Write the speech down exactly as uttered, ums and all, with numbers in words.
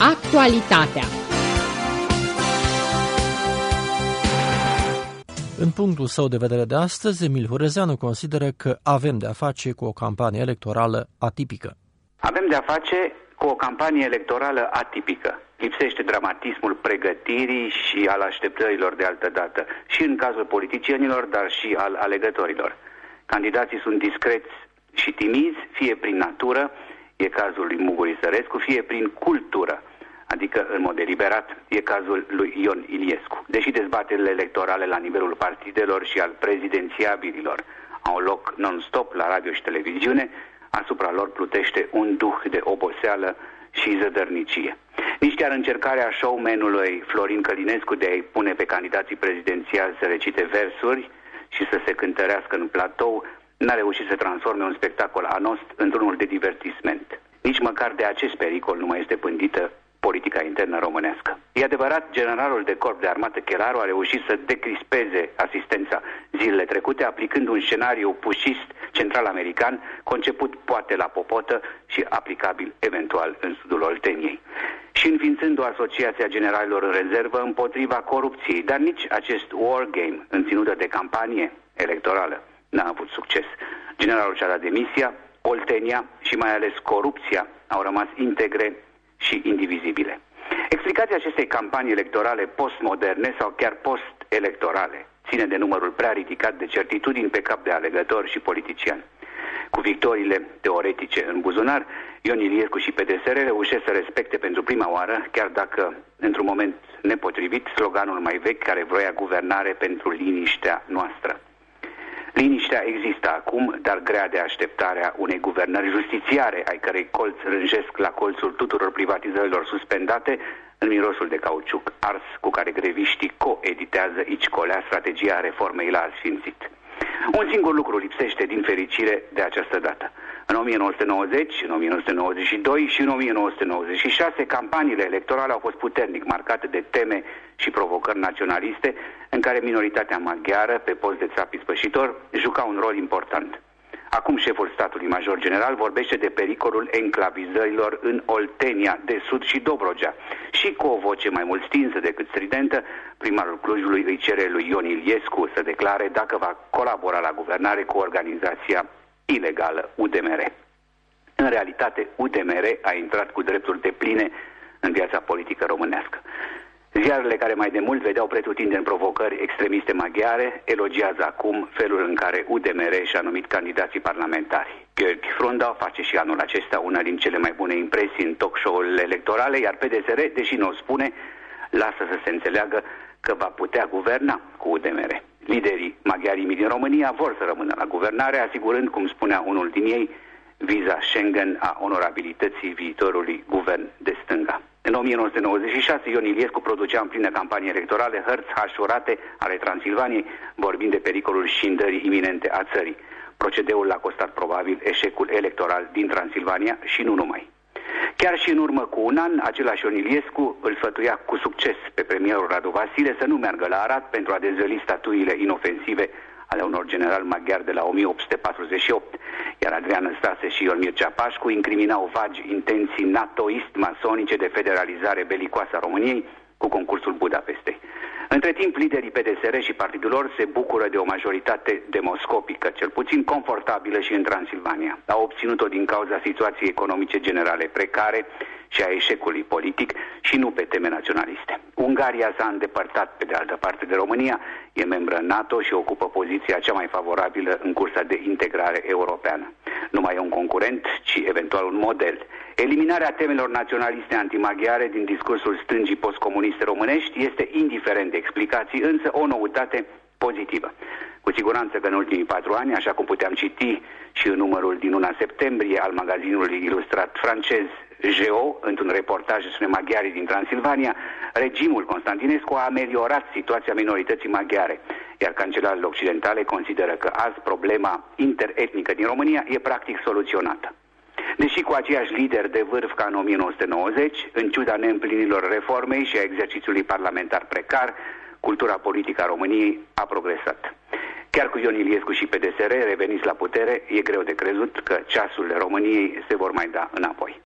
Actualitatea. În punctul său de vedere de astăzi, Emil Hurezeanu consideră că avem de-a face cu o campanie electorală atipică. Avem de-a face cu o campanie electorală atipică. Lipsește dramatismul pregătirii și al așteptărilor de altă dată, și în cazul politicienilor, dar și al alegătorilor. Candidații sunt discreți și timizi, fie prin natură, e cazul lui Muguri Sărescu, fie prin cultură, adică în mod deliberat, e cazul lui Ion Iliescu. Deși dezbaterile electorale la nivelul partidelor și al prezidențiabililor au loc non-stop la radio și televiziune, asupra lor plutește un duh de oboseală și zădărnicie. Nici chiar încercarea showmanului Florin Călinescu de a-i pune pe candidații prezidențiali să recite versuri și să se cântărească în platou n-a reușit să transforme un spectacol anost într-unul de divertisment. Nici măcar de acest pericol nu mai este pândită politica internă românească. E adevărat, generalul de corp de armată Chelaru a reușit să decrispeze asistența zilele trecute, aplicând un scenariu pușist central-american, conceput poate la popotă și aplicabil eventual în sudul Olteniei. Și înființând o asociație a generalilor în rezervă împotriva corupției, dar nici acest wargame înținută de campanie electorală n-a avut succes. Generalul și-a dat demisia, Oltenia și mai ales corupția au rămas integre și indivizibile. Explicația acestei campanii electorale postmoderne sau chiar post-electorale ține de numărul prea ridicat de certitudini pe cap de alegători și politicieni. Cu victoriile teoretice în buzunar, Ion Iliescu și P D S R reușesc să respecte pentru prima oară, chiar dacă într-un moment nepotrivit, sloganul mai vechi care vroia guvernare pentru liniștea noastră. Liniștea există acum, dar grea de așteptarea unei guvernări justițiare, ai cărei colț rânjesc la colțul tuturor privatizărilor suspendate în mirosul de cauciuc ars cu care greviștii coeditează aici colea strategia reformei la asfințit. Un singur lucru lipsește din fericire de această dată. În o mie nouă sute nouăzeci, în o mie nouă sute nouăzeci și doi și în o mie nouă sute nouăzeci și șase, campaniile electorale au fost puternic marcate de teme și provocări naționaliste, în care minoritatea maghiară, pe post de țap ispășitor, juca un rol important. Acum șeful statului major general vorbește de pericolul enclavizărilor în Oltenia de Sud și Dobrogea. Și cu o voce mai mult stinsă decât stridentă, primarul Clujului îi cere lui Ion Iliescu să declare dacă va colabora la guvernare cu organizația ilegală U D M R. În realitate, U D M R a intrat cu drepturi depline în viața politică românească. Ziarele care mai de mult vedeau pretutindeni provocări extremiste maghiare elogiază acum felul în care U D M R și-a numit candidații parlamentari. Gheorghe Frunda face și anul acesta una din cele mai bune impresii în talk show-urile electorale, iar P D S R, deși nu o spune, lasă să se înțeleagă că va putea guverna cu U D M R. Liderii maghiarii din România vor să rămână la guvernare, asigurând, cum spunea unul din ei, viza Schengen a onorabilității viitorului guvern de stânga. În o mie nouă sute nouăzeci și șase, Ion Iliescu producea în plină campanie electorale hărți hașurate ale Transilvaniei, vorbind de pericolul scindării iminente a țării. Procedeul l-a costat probabil eșecul electoral din Transilvania și nu numai. Chiar și în urmă cu un an, același Ion Iliescu îl sfătuia cu succes pe premierul Radu Vasile să nu meargă la Arad pentru a dezvăli statuile inofensive ale unor generali maghiari de la o mie opt sute patruzeci și opt, iar Adrian Năstase și Ion Mircea Pașcu incriminau vagi intenții natoist-masonice de federalizare belicoasă a României cu concursul Budapestei. Între timp, liderii P D S R și partidul lor se bucură de o majoritate demoscopică, cel puțin confortabilă și în Transilvania. Au obținut-o din cauza situației economice generale precare și a eșecului politic și nu pe teme naționaliste. Ungaria s-a îndepărtat pe de altă parte de România, e membră NATO și ocupă poziția cea mai favorabilă în cursa de integrare europeană. Nu mai e un concurent, ci eventual un model. Eliminarea temelor naționaliste antimaghiare din discursul stângii postcomuniste românești este indiferent de explicații, însă o noutate pozitivă. Cu siguranță că în ultimii patru ani, așa cum puteam citi și în numărul din luna septembrie al magazinului ilustrat francez Geo, într-un reportaj despre maghiarii din Transilvania, regimul Constantinescu a ameliorat situația minorității maghiare, iar cancelarele occidentale consideră că azi problema interetnică din România e practic soluționată. Deși cu aceiași lideri de vârf ca în o mie nouă sute nouăzeci, în ciuda neîmplinilor reformei și a exercițiului parlamentar precar, cultura politică a României a progresat. Chiar cu Ion Iliescu și P D S R reveniți la putere, e greu de crezut că ceasurile României se vor mai da înapoi.